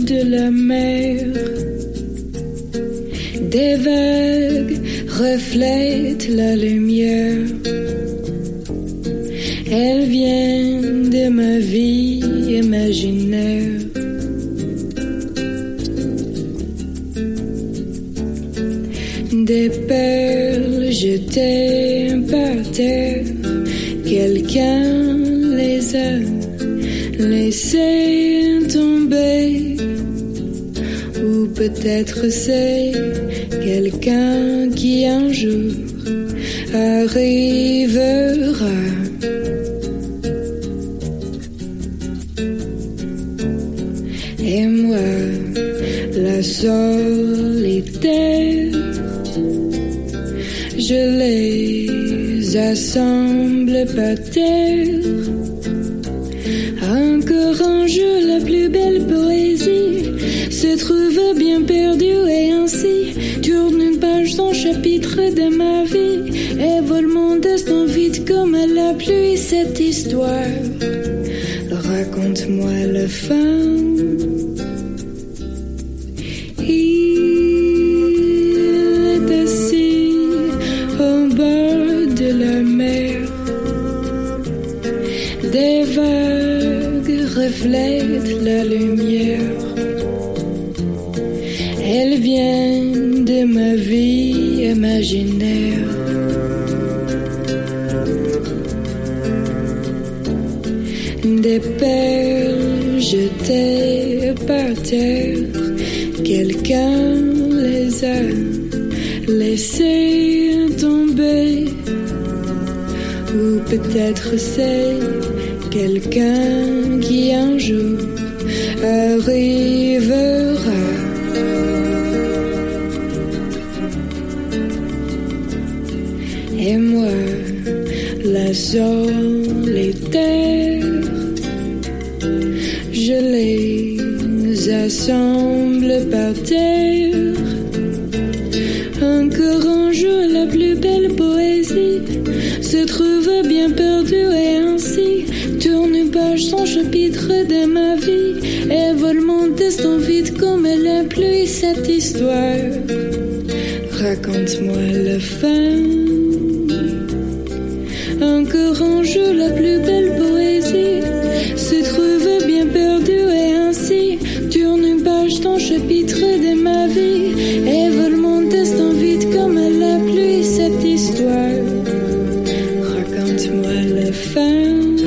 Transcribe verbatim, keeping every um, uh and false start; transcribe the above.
de la mer. Des vagues reflètent la lumière. Elles viennent de ma vie imaginaire. Des perles jetées par terre, quelqu'un les a laissées tomber. Ou peut-être c'est quelqu'un qui un jour arrivera. Et moi, la solitaire, je les assemble par terre. Encore un jour, la plus belle poésie se trouve bien perdue et ainsi tourne une page son chapitre de ma vie et vole mon destin vite comme la pluie. Cette histoire, raconte-moi la fin. Des vagues reflètent la lumière. Elles viennent de ma vie imaginaire. Des perles jetées par terre, quelqu'un les a laissées tomber. Ou peut-être c'est quelqu'un qui un jour arrivera. Et moi, la solitaire, je les assemble par terre. Encore un jour, la plus belle poésie se trouve bien perdue et ainsi tourne une page son chapitre de ma vie et vole mon destin vite comme la pluie. Cette histoire, raconte-moi la fin. Encore un jour, la plus belle poésie se trouve bien perdue et ainsi tourne une page ton chapitre de ma vie et vole mon destin vite comme la pluie. Cette histoire, raconte-moi la fin.